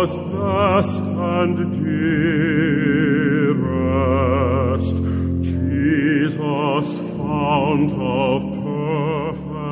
was best and dearest, Jesus, fount of perfect